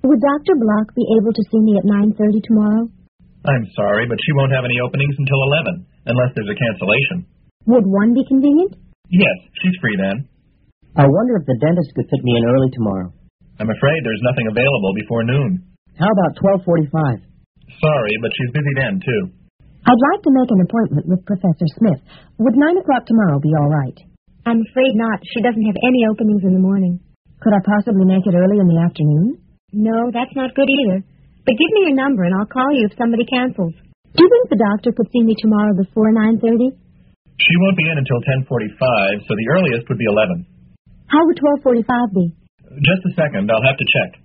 Would Dr. Block be able to see me at 9:30 tomorrow? I'm sorry, but she won't have any openings until 11, unless there's a cancellation. Would 1 be convenient? Yes, she's free then. I wonder if the dentist could fit me in early tomorrow. I'm afraid there's nothing available before noon. How about 12:45? Sorry, but she's busy then, too. I'd like to make an appointment with Professor Smith. Would 9 o'clock tomorrow be all right? I'm afraid not. She doesn't have any openings in the morning. Could I possibly make it early in the afternoon? No, that's not good either. But give me your number and I'll call you if somebody cancels. Do you think the doctor could see me tomorrow before 9:30? She won't be in until 10:45, so the earliest would be 11. How would 12:45 be? Just a second, I'll have to check.